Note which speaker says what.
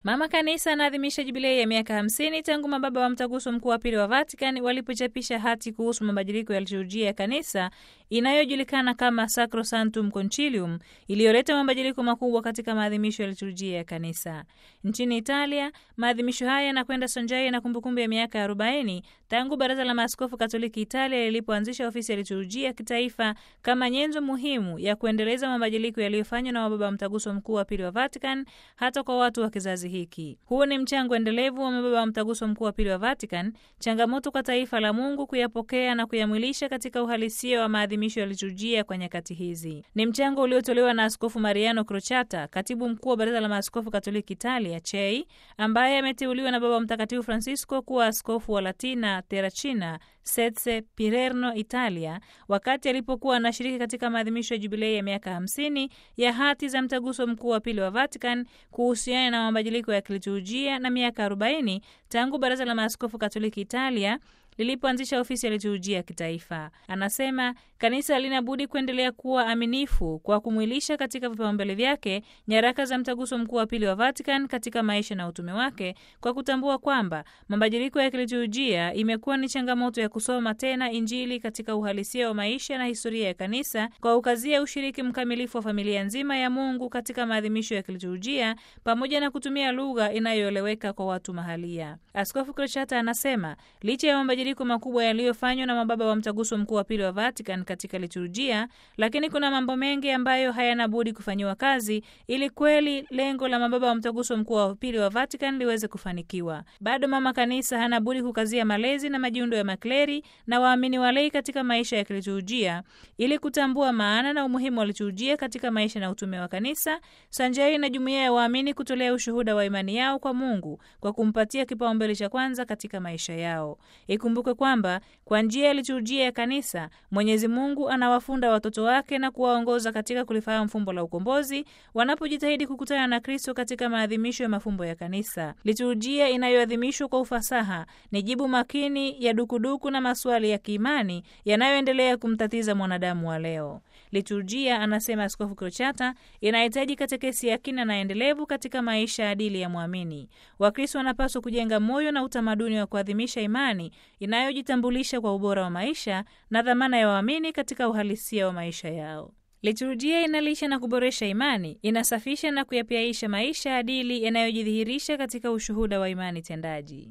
Speaker 1: Mama Kanisa anaadhimisha jubilei ya miaka 50 tangu mababa wa Mtaguso Mkuu wa Pili wa Vatican walipochapisha hati kuhusu mabadiliko ya liturujia ya kanisa inayojulikana kama Sacrosanctum Concilium, iliyoleta mabadiliko makubwa katika maadhimisho ya liturujia ya kanisa. Nchini Italia, maadhimisho haya yanakwenda sanjari na kumbukumbu ya miaka 40 tangu Baraza la Maaskofu Katoliki Italia lilipoanzisha ofisi ya liturujia kitaifa kama nyenzo muhimu ya kuendeleza mabadiliko yaliyofanywa na mababa wa Mtaguso Mkuu wa Pili wa Vatican hata kwa watu wa kizazi hiki. Huu ni mchango endelevu wa mababa wa Mtaguso Mkuu wa Pili wa Vatican, changamoto kwa taifa la Mungu kuyapokea na kuyamwilisha katika uhalisia wa maadhimisho ya liturujia kwa nyakati hizi. Ni mchango uliotolewa na Askofu Mariano Crociata, katibu mkuu wa Baraza la Maaskofu Katoliki Italia, CHEI, ambaye ameteuliwa na Baba Mtakatifu Francisco kuwa askofu wa Latina Terracina Setse Pirerno, Italia, wakati alipokuwa anashiriki katika maadhimisho ya jubilei ya miaka 50 ya hati za Mtaguso Mkuu wa Pili wa Vatican kuhusiana na mabadiliko ya kiliturujia na miaka 40 tangu Baraza la Maaskofu Katoliki Italia lilipoanzisha ofisi ya liturujia kitaifa. Anasema kanisa halina budi kuendelea kuwa aminifu kwa kumwilisha katika vipaumbele vyake nyaraka za Mtaguso Mkuu wa Pili wa Vatican katika maisha na utume wake, kwa kutambua kwamba mabadiliko ya kiliturujia imekuwa ni changamoto ya kusoma tena Injili katika uhalisia wa maisha na historia ya kanisa, kwa ukazia ushiriki mkamilifu wa familia nzima ya Mungu katika maadhimisho ya kiliturujia pamoja na kutumia lugha inayoeleweka kwa watu mahalia. Askofu Crociata anasema licha ya mabadiliko makubwa yaliyofanywa na mababa wa Mtaguso Mkuu wa Pili wa Vatican katika liturujia, lakini kuna mambo mengi ambayo hayana budi kufanyiwa kazi ili kweli lengo la mababa wa Mtaguso Mkuu wa Pili wa Vatican liweze kufanikiwa. Bado Mama Kanisa hana budi kukazia malezi na majiundo ya makleri na waamini walei katika maisha ya kiliturujia ili kutambua maana na umuhimu wa liturujia katika maisha na utume wa kanisa, sanjari na jumuiya ya waamini kutolea ushuhuda wa imani yao kwa Mungu kwa kumpatia kipaumbele cha kwanza katika maisha yao. Kumbuke kwamba kwa njia ya liturujia ya kanisa, Mwenyezi Mungu anawafunda watoto wake na kuwaongoza katika kulifahamu fumbo la ukombozi wanapojitahidi kukutana na Kristo katika maadhimisho ya mafumbo ya kanisa. Liturujia inayoadhimishwa kwa ufasaha ni jibu makini ya dukuduku na maswali ya kiimani yanayoendelea kumtatiza mwanadamu wa leo. Liturujia, anasema Askofu Crociata, inahitaji katekesi ya kina na endelevu katika maisha adili ya mwamini. Wakristo wanapaswa kujenga moyo na utamaduni wa kuadhimisha imani inayojitambulisha kwa ubora wa maisha na dhamana ya waamini katika uhalisia wa maisha yao. Liturujia inalisha na kuboresha imani, inasafisha na kuyapyaisha maisha adili yanayojidhihirisha katika ushuhuda wa imani tendaji.